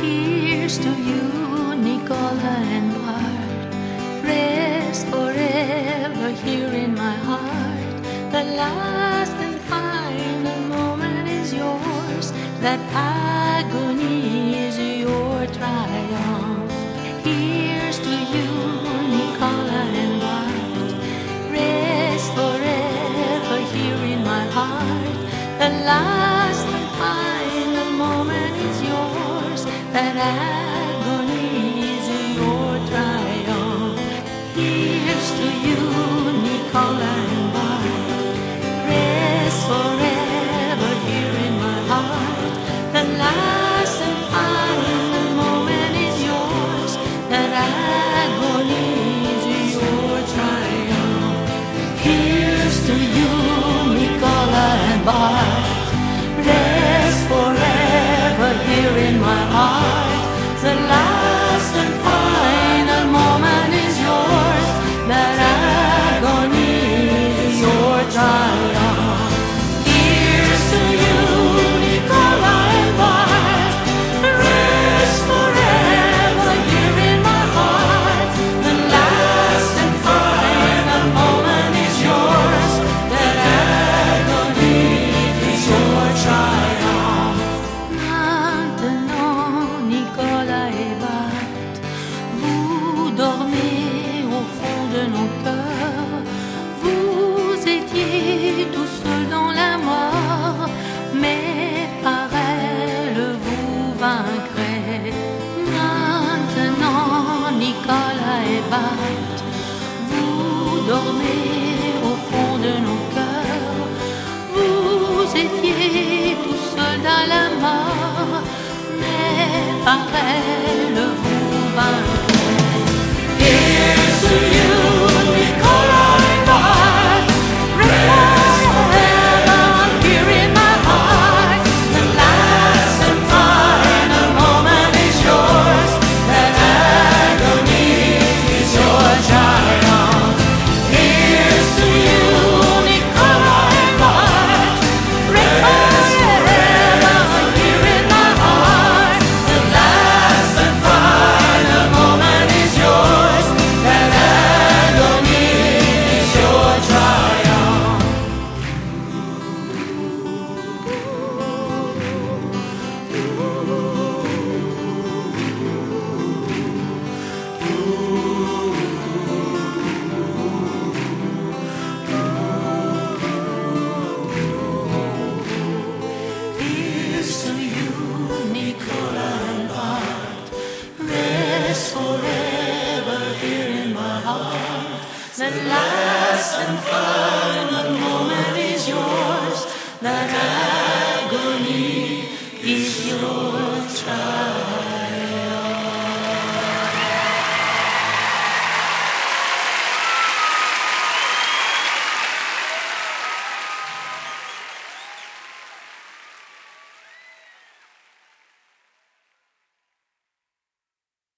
Here's to you, Nicola and Bart. Rest forever here in my heart. The last and final moment is yours. That agony is your triumph. Here's to you, Nicola and Bart. Rest forever here in my heart. The last and final moment is yours. That agony is your triumph. Here's to you, Nicola and Bart. Rest forever here in my heart. The last and final moment is yours. That agony is your triumph. Here's to you, Nicola and Bart. Rest forever here in my heart. The last and final moment is yours. That agony is your triumph. Here's to you, Nicola and Bart. Rest forever here in my heart. The last and final moment is yours. That agony is your triumph. Maintenant, Nicola et Bart, vous dormez au fond de nos cœurs. Vous étiez tout seul dans la mort, mais par elle vous vaincrez. Maintenant, Nicola et Bart, vous dormez au fond de nos cœurs. Vous étiez tout seul dans la mort, mais par elle vous vaincrez. Here's to you, Nicola and Bart. Rest forever here in my heart. The last and final moment is yours. That agony is your triumph. Here's to you, Nicola and Bart. Rest forever here in my heart. The last and final moment is yours. That agony is your triumph. Here's to you, Nicola and Bart. Rest forever here in my heart. The last and final moment is yours. That agony is yours.